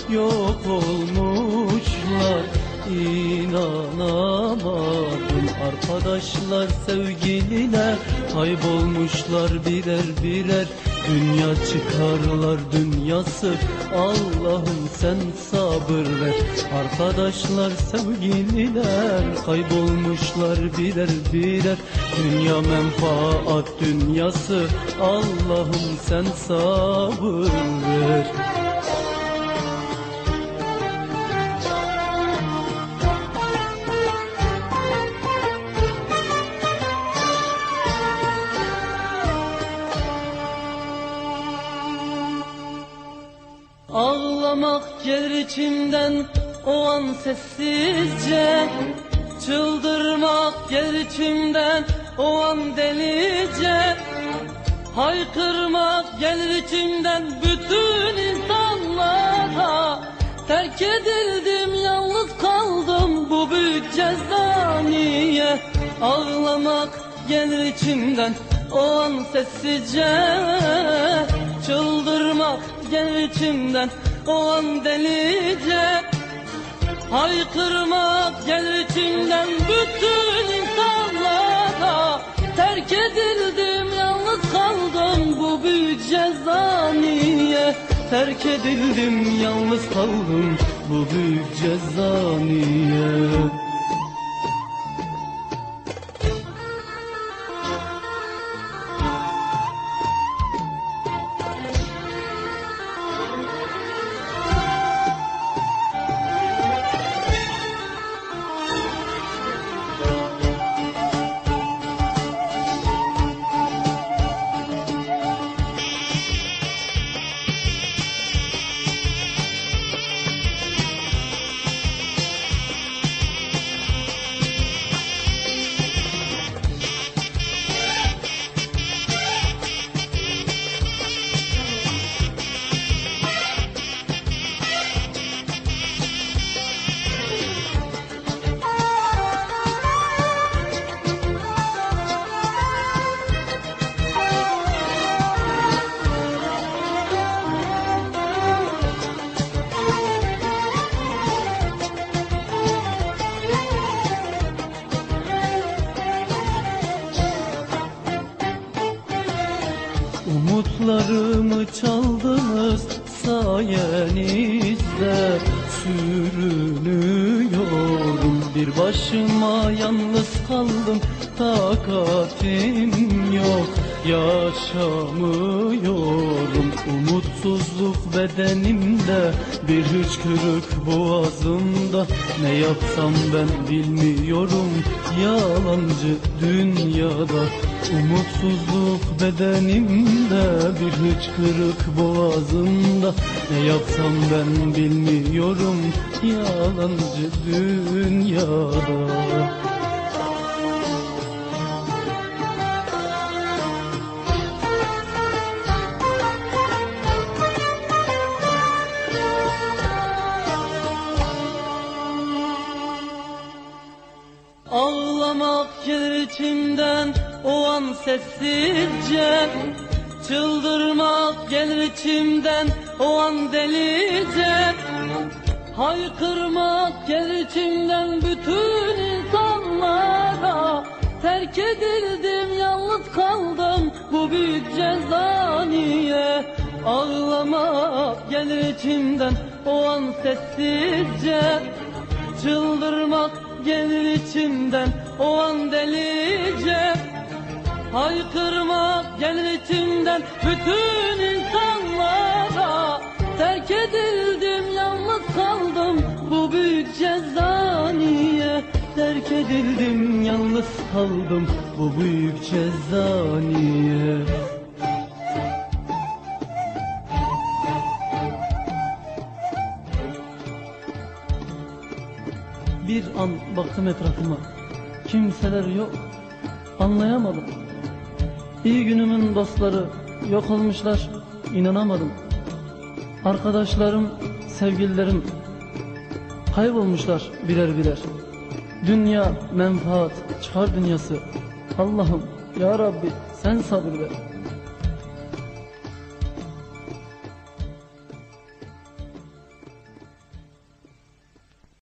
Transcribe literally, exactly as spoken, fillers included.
yok olmuşlar. İnanamadım, arkadaşlar sevgililer kaybolmuşlar birer birer. Dünya çıkarlar dünyası, Allah'ım sen sabır ver. Arkadaşlar sevgililer kaybolmuşlar birer birer. Dünya menfaat dünyası, Allah'ım sen sabır ver. Ağlamak gelir içimden o an sessizce, çıldırmak gelir içimden o an delice. Haykırmak gelir içimden bütün insanlara. Terk edildim, yalnız kaldım, bu büyük ceza niye? Ağlamak gelir içimden o an sessizce, çıldırmak gelir içimden o an delice. Haykırmak gelir içimden bütün insanlara. Terk edildim, yalnız kaldım, bu büyük ceza niye? Terk edildim, yalnız kaldım, bu büyük ceza niye? Umutlarımı çaldınız sayenizde, sürünüyorum bir başıma, yalnız kaldım, takatim yok, yaşamıyorum. Umutsuzluk bedenimde, bir hıçkırık boğazımda. Ne yapsam ben bilmiyorum yalancı dünyada. Umutsuzluk bedenimde, bir hıçkırık boğazımda. Ne yapsam ben bilmiyorum yalancı dünyada. Ağlamak gelir içimden o an sessizce, çıldırmak gelir içimden o an delice. Haykırmak gelir içimden bütün insanlara. Terk edildim, yalnız kaldım, bu büyük ceza niye? Ağlamak gelir içimden o an sessizce, çıldırmak gelir içimden o an delice. Haykırmak gelir içimden bütün insanlara. Terk edildim, yalnız kaldım, bu büyük ceza niye? Terk edildim, yalnız kaldım, bu büyük ceza niye? Bir an baktım etrafıma, kimseler yok, anlayamadım. İyi günümün dostları yok olmuşlar, inanamadım. Arkadaşlarım, sevgililerim kaybolmuşlar birer birer. Dünya menfaat, çıkar dünyası. Allah'ım ya Rabbi sen sabır ver.